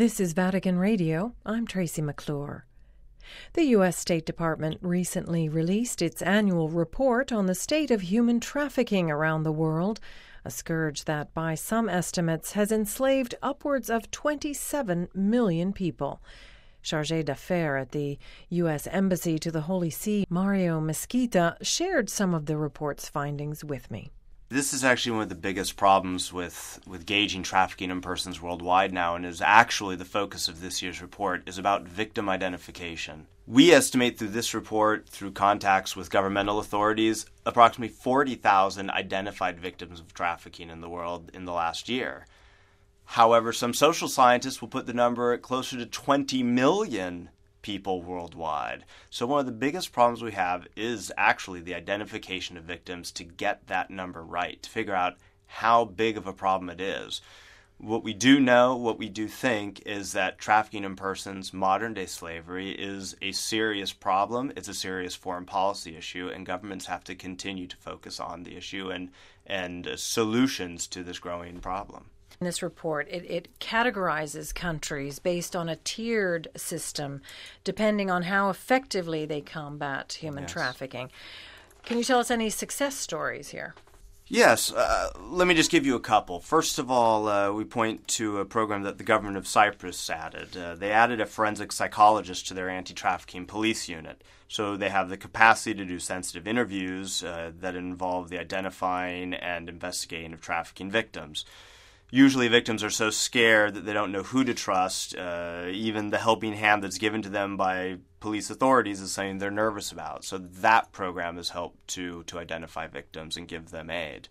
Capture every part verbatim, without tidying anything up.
This is Vatican Radio. I'm Tracy McClure. The U S State Department recently released its annual report on the state of human trafficking around the world, a scourge that, by some estimates, has enslaved upwards of twenty-seven million people. Chargé d'Affaires at the U S Embassy to the Holy See, Mario Mesquita, shared some of the report's findings with me. This is actually one of the biggest problems with, with gauging trafficking in persons worldwide now, and is actually the focus of this year's report, is about victim identification. We estimate through this report, through contacts with governmental authorities, approximately forty thousand identified victims of trafficking in the world in the last year. However, some social scientists will put the number at closer to twenty million people worldwide. So one of the biggest problems we have is actually the identification of victims to get that number right, to figure out how big of a problem it is. What we do know, what we do think, is that trafficking in persons, modern-day slavery, is a serious problem. It's a serious foreign policy issue, and governments have to continue to focus on the issue and, and uh, solutions to this growing problem. In this report, it, it categorizes countries based on a tiered system, depending on how effectively they combat human yes. trafficking. Can you tell us any success stories here? Yes. Uh, let me just give you a couple. First of all, uh, we point to a program that the government of Cyprus added. Uh, they added a forensic psychologist to their anti-trafficking police unit. So they have the capacity to do sensitive interviews uh, that involve the identifying and investigating of trafficking victims. Usually victims are so scared that they don't know who to trust. Uh, even the helping hand that's given to them by police authorities is something they're nervous about. So that program has helped to, to identify victims and give them aid.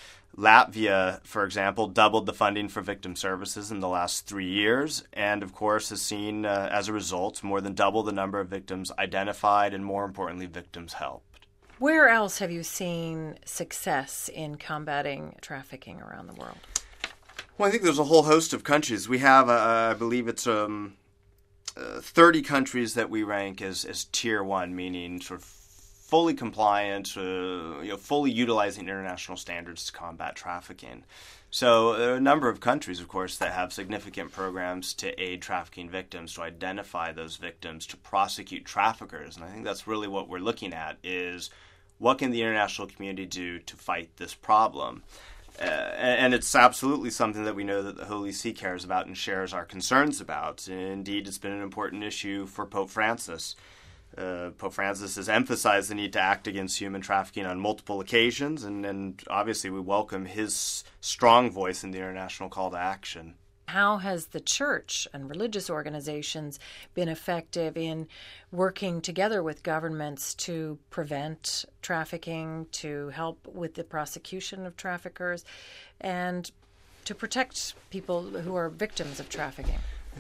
Latvia, for example, doubled the funding for victim services in the last three years and, of course, has seen, uh, as a result, more than double the number of victims identified and, more importantly, victims helped. Where else have you seen success in combating trafficking around the world? Well, I think there's a whole host of countries. We have, uh, I believe it's um, uh, thirty countries that we rank as, as tier one, meaning sort of fully compliant, uh, you know, fully utilizing international standards to combat trafficking. So there are a number of countries, of course, that have significant programs to aid trafficking victims, to identify those victims, to prosecute traffickers. And I think that's really what we're looking at is what can the international community do to fight this problem? Uh, and it's absolutely something that we know that the Holy See cares about and shares our concerns about. Indeed, it's been an important issue for Pope Francis. Uh, Pope Francis has emphasized the need to act against human trafficking on multiple occasions, and, and obviously we welcome his strong voice in the international call to action. How has the church and religious organizations been effective in working together with governments to prevent trafficking, to help with the prosecution of traffickers, and to protect people who are victims of trafficking?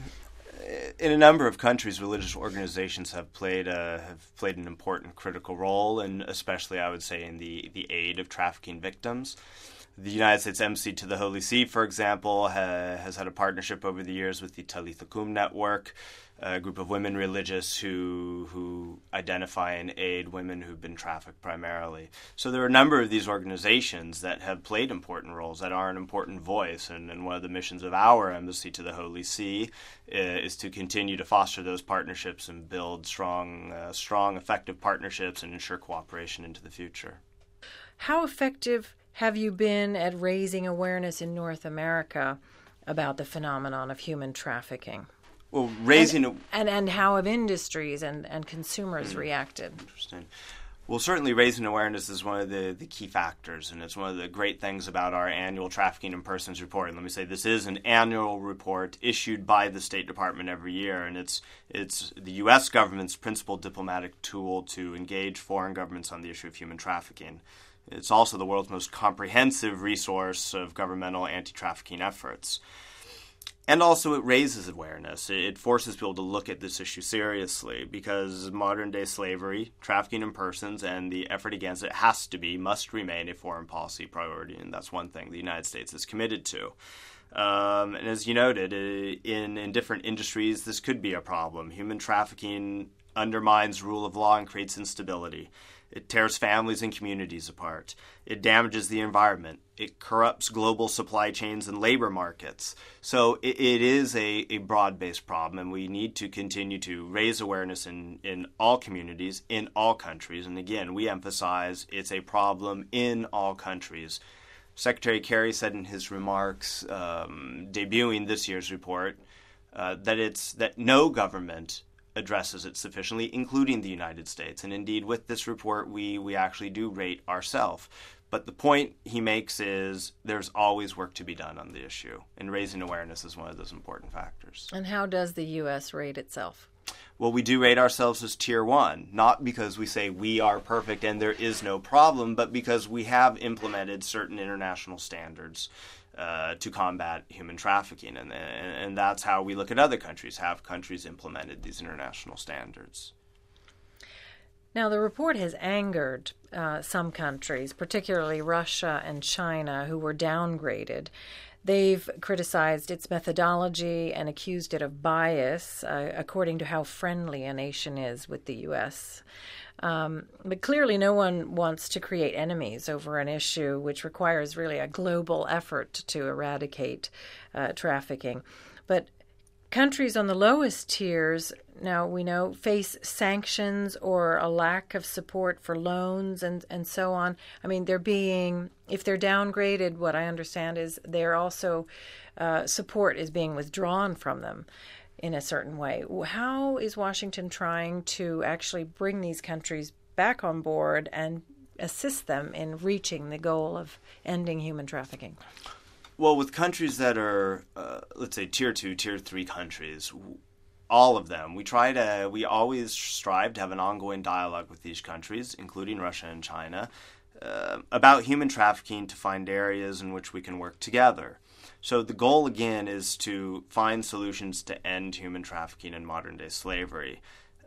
In a number of countries, religious organizations have played a, have played an important critical role, and especially, I would say, in the, the aid of trafficking victims. The United States Embassy to the Holy See, for example, ha, has had a partnership over the years with the Talitha Kum Network, a group of women religious who who identify and aid women who've been trafficked primarily. So there are a number of these organizations that have played important roles, that are an important voice, and, and one of the missions of our Embassy to the Holy See is to continue to foster those partnerships and build strong, uh, strong, effective partnerships and ensure cooperation into the future. How effective have you been at raising awareness in North America about the phenomenon of human trafficking? Well, raising... And, a, and, and how have industries and, and consumers mm, reacted? Interesting. Well, certainly raising awareness is one of the, the key factors, and it's one of the great things about our annual Trafficking in Persons report. And let me say, this is an annual report issued by the State Department every year, and it's it's the U S government's principal diplomatic tool to engage foreign governments on the issue of human trafficking. It's also the world's most comprehensive resource of governmental anti-trafficking efforts. And also it raises awareness. It forces people to look at this issue seriously because modern-day slavery, trafficking in persons, and the effort against it has to be, must remain a foreign policy priority, and that's one thing the United States is committed to. Um, and as you noted, in, in different industries, this could be a problem. Human trafficking undermines rule of law and creates instability. It tears families and communities apart. It damages the environment. It corrupts global supply chains and labor markets. So it, it is a, a broad-based problem, and we need to continue to raise awareness in, in all communities, in all countries. And again, we emphasize it's a problem in all countries. Secretary Kerry said in his remarks um, debuting this year's report uh, that it's that no government addresses it sufficiently, including the United States. And indeed, with this report, we, we actually do rate ourselves. But the point he makes is there's always work to be done on the issue, and raising awareness is one of those important factors. And how does the U S rate itself? Well, we do rate ourselves as tier one, not because we say we are perfect and there is no problem, but because we have implemented certain international standards Uh, to combat human trafficking. And, and and that's how we look at other countries. Have countries implemented these international standards? Now, the report has angered uh, some countries, particularly Russia and China, who were downgraded. They've criticized its methodology and accused it of bias, uh, according to how friendly a nation is with the U S. Um, but clearly no one wants to create enemies over an issue which requires really a global effort to eradicate uh, trafficking. But countries on the lowest tiers, now we know, face sanctions or a lack of support for loans and, and so on. I mean, they're being, if they're downgraded, what I understand is they're also, uh, support is being withdrawn from them in a certain way. How is Washington trying to actually bring these countries back on board and assist them in reaching the goal of ending human trafficking? Well, with countries that are, uh, let's say, tier two, tier three countries, all of them, we try to, we always strive to have an ongoing dialogue with these countries, including Russia and China, uh, about human trafficking to find areas in which we can work together. So the goal, again, is to find solutions to end human trafficking and modern-day slavery.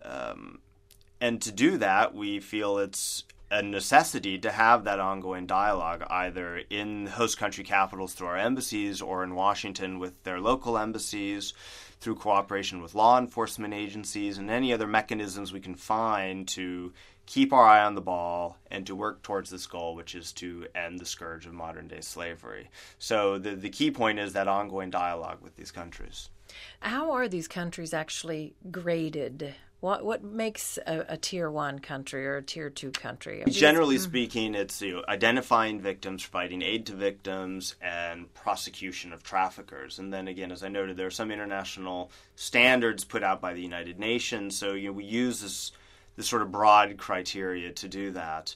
Um, and to do that, we feel it's a necessity to have that ongoing dialogue, either in host country capitals through our embassies or in Washington with their local embassies, through cooperation with law enforcement agencies and any other mechanisms we can find to keep our eye on the ball and to work towards this goal, which is to end the scourge of modern-day slavery. So the, the key point is that ongoing dialogue with these countries. How are these countries actually graded? What what makes a, a tier one country or a tier two country? Generally speaking, it's you know, identifying victims, providing aid to victims, and prosecution of traffickers. And then again, as I noted, there are some international standards put out by the United Nations. So you know, we use this this sort of broad criteria to do that,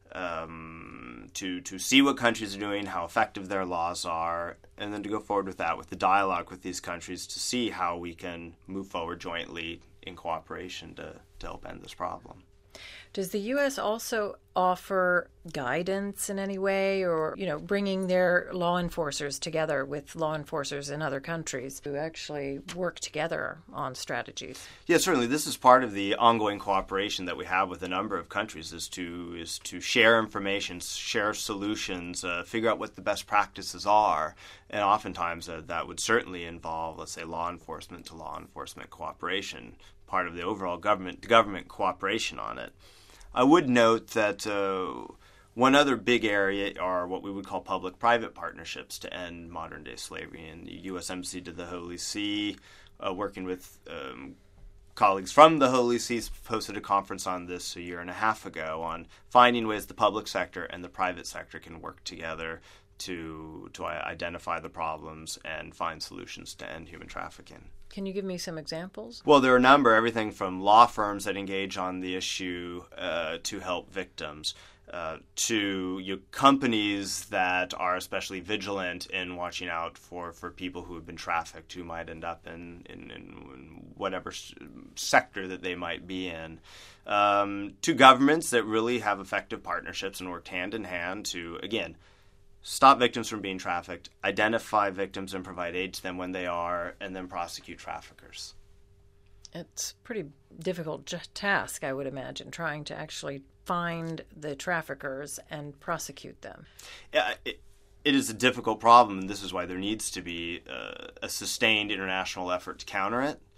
um, to to see what countries are doing, how effective their laws are, and then to go forward with that, with the dialogue with these countries to see how we can move forward jointly in cooperation to, to help end this problem. Does the U S also offer guidance in any way, or, you know, bringing their law enforcers together with law enforcers in other countries to actually work together on strategies? Yeah, certainly. This is part of the ongoing cooperation that we have with a number of countries, is to is to share information, share solutions, uh, figure out what the best practices are. And oftentimes uh, that would certainly involve, let's say, law enforcement to law enforcement cooperation, part of the overall government to government cooperation on it. I would note that uh, one other big area are what we would call public-private partnerships to end modern-day slavery. And the U S Embassy to the Holy See, uh, working with um, colleagues from the Holy See, hosted a conference on this a year and a half ago on finding ways the public sector and the private sector can work together to to identify the problems and find solutions to end human trafficking. Can you give me some examples? Well, there are a number, everything from law firms that engage on the issue uh, to help victims, uh, to you know, companies that are especially vigilant in watching out for, for people who have been trafficked, who might end up in, in, in whatever sector that they might be in, um, to governments that really have effective partnerships and work hand in hand to, again, stop victims from being trafficked, identify victims and provide aid to them when they are, and then prosecute traffickers. It's a pretty difficult j- task, I would imagine, trying to actually find the traffickers and prosecute them. Yeah, it, it is a difficult problem, and this is why there needs to be uh, a sustained international effort to counter it.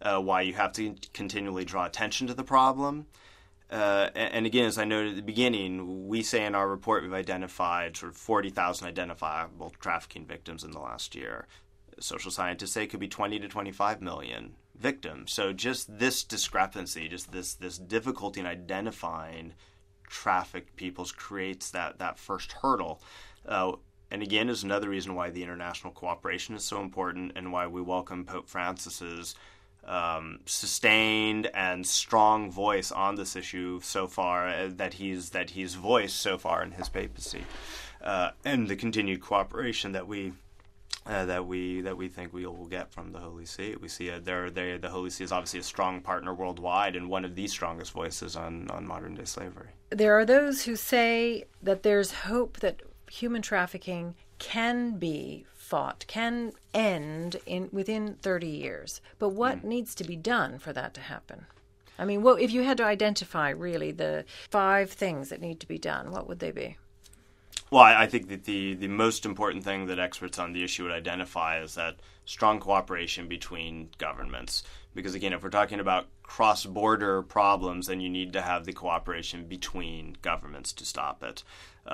uh, why you have to continually draw attention to the problem. Uh, and, and again, as I noted at the beginning, we say in our report we've identified sort of forty thousand identifiable trafficking victims in the last year. Social scientists say it could be twenty to twenty-five million victims. So just this discrepancy, just this this difficulty in identifying trafficked peoples creates that, that first hurdle. Uh, and again, is another reason why the international cooperation is so important and why we welcome Pope Francis's um, sustained and strong voice on this issue so far, uh, that he's that he's voiced so far in his papacy, uh, and the continued cooperation that we uh, that we that we think we will get from the Holy See. We see uh, there there the Holy See is obviously a strong partner worldwide and one of the strongest voices on on modern day slavery. There are those who say that there's hope that human trafficking can be fought, can end in within thirty years. But what mm. needs to be done for that to happen? I mean, well, if you had to identify really the five things that need to be done, what would they be? Well, I, I think that the, the most important thing that experts on the issue would identify is that strong cooperation between governments. Because, again, if we're talking about cross-border problems, then you need to have the cooperation between governments to stop it.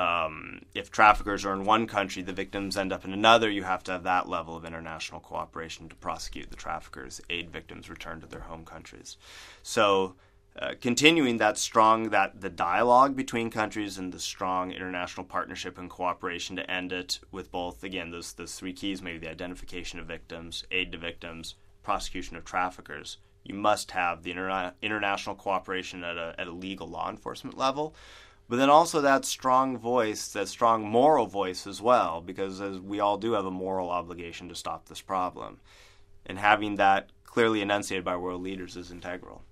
Um, if traffickers are in one country, the victims end up in another, you have to have that level of international cooperation to prosecute the traffickers, aid victims return to their home countries. So uh, continuing that strong, that the dialogue between countries and the strong international partnership and cooperation to end it with both, again, those, those three keys, maybe the identification of victims, aid to victims, prosecution of traffickers. You must have the interna- international cooperation at a, at a legal law enforcement level, but then also that strong voice, that strong moral voice as well, because as we all do have a moral obligation to stop this problem. And having that clearly enunciated by world leaders is integral.